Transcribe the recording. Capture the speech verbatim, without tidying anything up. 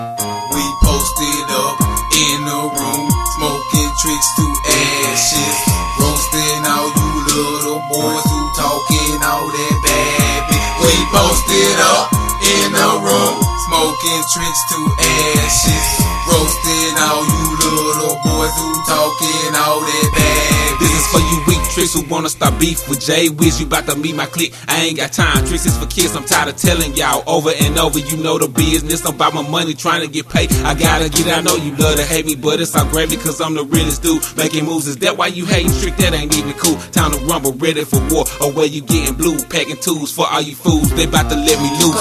We posted up in the room, smoking tricks to ashes, roasting all you little boys who talking all that bad bitch. We posted up in the room, smoking tricks to ashes, roasting all you little boys who talking all that bad bitch. This is for you weak tricks who wanna start beef with Jay Wiz. You bout to meet my clique, I ain't got time. Tricks is for kids, I'm tired of telling y'all over and over. You know the business, I'm about my money trying to get paid. I gotta get, I know you love to hate me, but it's all gravy cause I'm the realest dude making moves. Is that why you hating? Trick, that ain't even cool. Time to rumble, ready for war, or where you getting blue, packing tools for all you fools. They bout to let me loose.